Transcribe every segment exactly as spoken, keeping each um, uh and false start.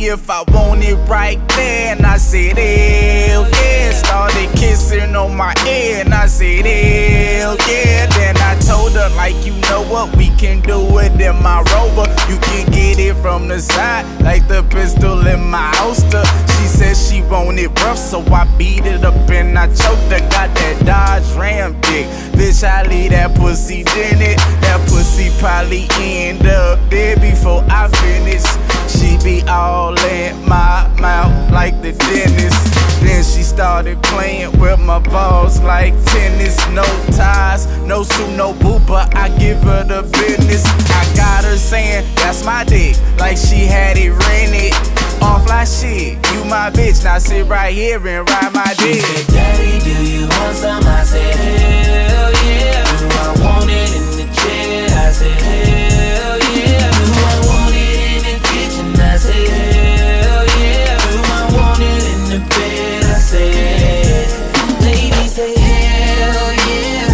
if I want it right there. And I said, hell yeah. Started kissing on my ear, and I said, hell yeah. Then I told her, like, you know what, we can do it in my Rover. You can get it from the side, like the pistol in my holster. She said she want it rough, so I beat it up and I choked her. Got that Dodge Ram dick, bitch, I leave that pussy in it. That pussy probably end up dead before I finish. She be all in my mouth like the dentist. Then she started playing with my balls like tennis. No ties, no suit, no boot, but I give her the business. I got her saying, that's my dick, like she had it rented. Off like shit, you my bitch, now sit right here and ride my dick. She said, daddy, do you want some? I said, hell yeah. Do I want it in the chair? I said, hell yeah. Do I want it in the kitchen? I said, hell yeah. Do I want it in the bed? I said, ladies say hell yeah.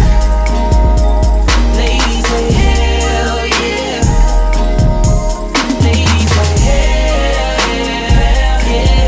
Ladies say hell yeah. Ladies say hell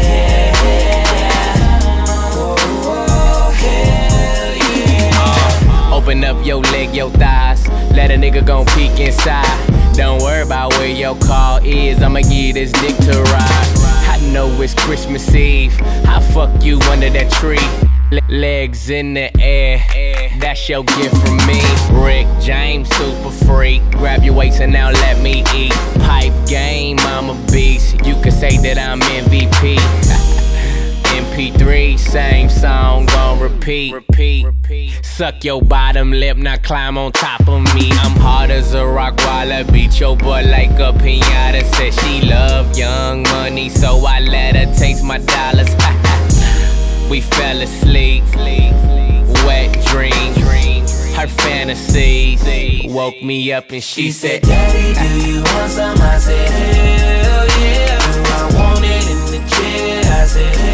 yeah. Oh, hell yeah. Open up your leg, your thighs. Let a nigga gon' peek inside. Don't worry about where your car is, I'ma give this dick to ride. I know it's Christmas Eve, I fuck you under that tree. Le legs in the air, that's your gift from me. Rick James, super freak. Grab your waist and now let me eat. Pipe game, I'm a beast. You could say that I'm M V P. M P three, same song, gon' repeat. repeat. Suck your bottom lip, now climb on top of me. I'm hard as a rock while I beat your butt like a piñata. Said she love young money, so I let her taste my dollars. We fell asleep, wet dreams, her fantasies woke me up and she, she said, said, daddy, do you want some? I said, hell yeah. Do I want it in the chair? I said,